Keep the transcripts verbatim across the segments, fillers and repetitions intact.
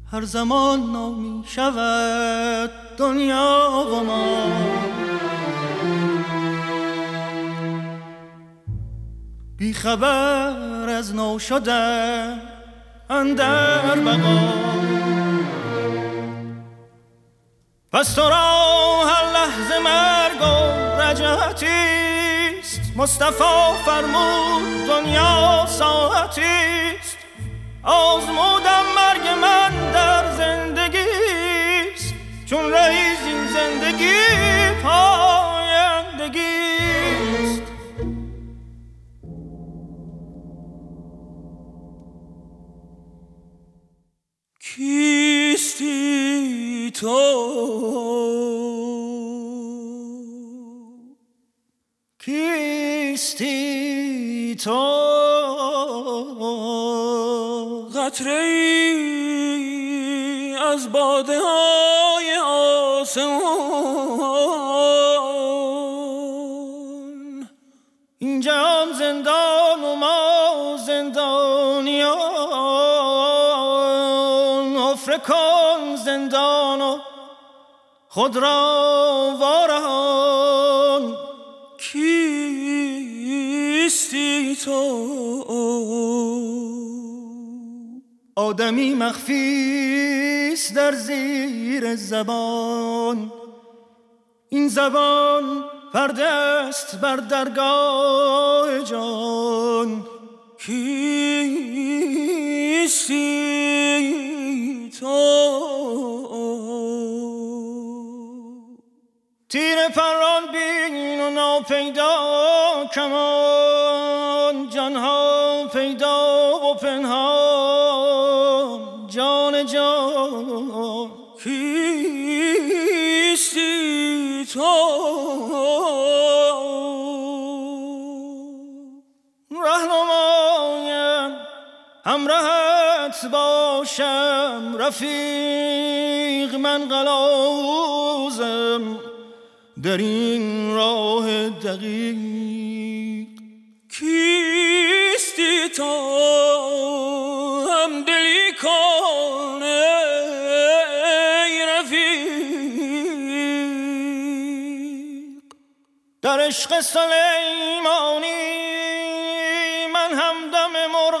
هر زمان نامی شود دنیا و ما. بی خبر از نو شده اندر بقا، پس تو را هر لحظه مرگ و رجعتیست. مصطفی فرمود دنیا ساعتیست، آزمودم مرگ من در زندگیست. چون رئیس این زندگی پایندگیست. کیستی تو، کیستی تو، قطره‌ای از باده های آسمان. این جهان زندان و ما زندانیان. حفره کن زندان و خود را وارهان. کیستی تو؟ آدمی مخفیست در زیر زبان. این زبان پرده است بر درگاه جان. کیستی تو؟ تیر پران بین و ناپیدا کمان. جانها پیدا و پنهان جان جان. کیستی تو؟ رهنمایم همراهت باشم رفیق. من قلاوزم در این راه دقیق. کیستی تو؟ هم دلی کن ای رفیق. در عشق سلیمانی من همدم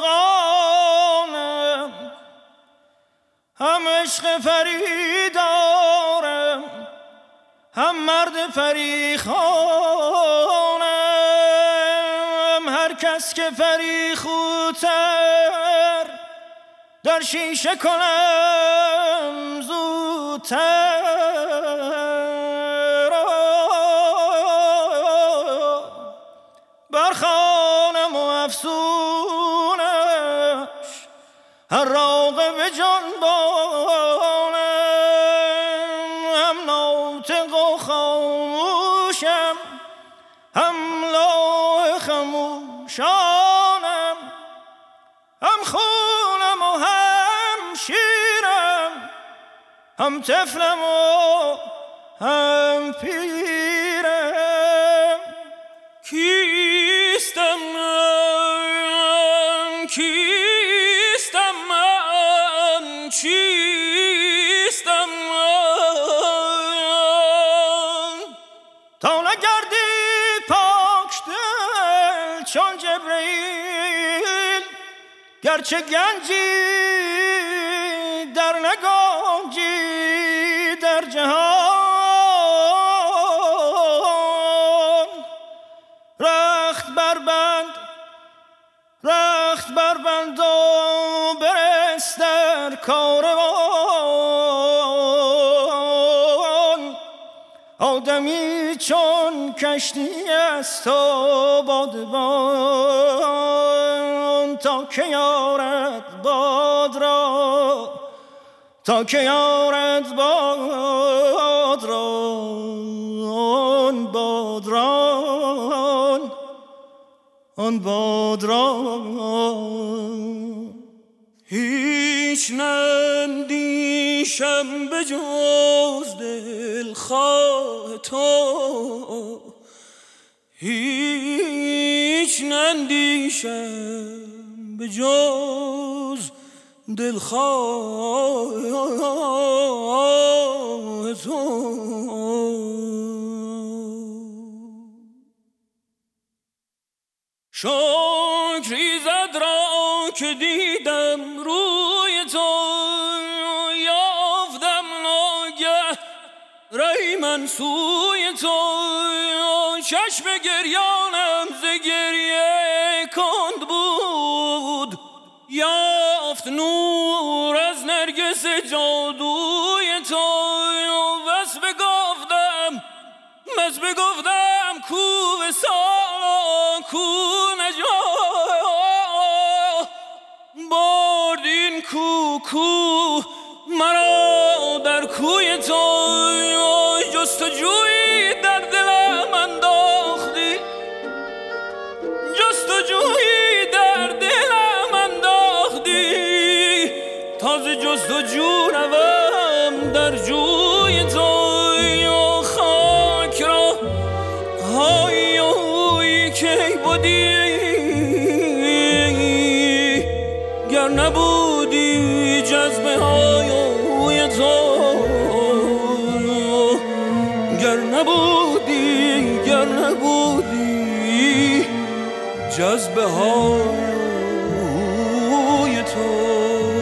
مرغانم. هم عشق پری دارم هم مرد پری خانم. هر کس که پری خوتر در شیشه کنم زودتر. برخانم و افسونش هر راغب جنبانم. هم ناطق و خاموشم هم لوح خموشانم. هم خونم و هم شیرم. هم طفلم و هم پیرم. کیستم من؟ کیستم من؟ چیستم من؟ تا نگردی پاک دل چون جبرئیل. گرچه گنجی در نگنجی در جهان. رخت بربند رخت بربند و برس در کاروان. آدمی چون کشتی است و بادبان. تا که یارد باد را تا که یارد باد را آن باد را آن باد را. هیچ نندیشم به جز دلخواه تو. هیچ نندیشم به جز دلخواه تو. شکری زد را که دیدم روی تو، یافتم ناگه رای من سوی تو. چشم گریانم ز گریه کند بود، یافت نور از نرگس جادوی تو. بس بگفتم بس بگفتم کو وصال کو نجات، برد این کو کو مرا در کوی تو. جستجویی در دلم انداختی، جستجویی در دلم انداختی، تازه جستجو روم در جوی تو. خاک را های هوی کی بودی، گر نبودی جذبه های هوی تو، گر نبودی گر نبودی جذبه های تو.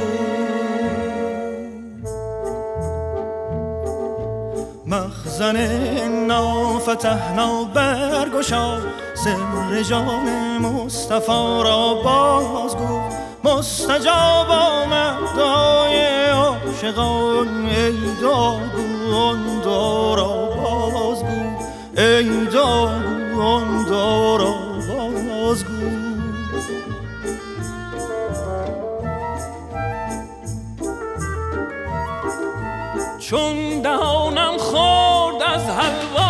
مخزن نافتحنا برگشا، سر جان مصطفی را بازگو. مستجاب آمد دعای عاشقان، ای داغو آن دعا را بازگو، ای داغو آن دعا را بازگو. چون دهانم خورد از حلوا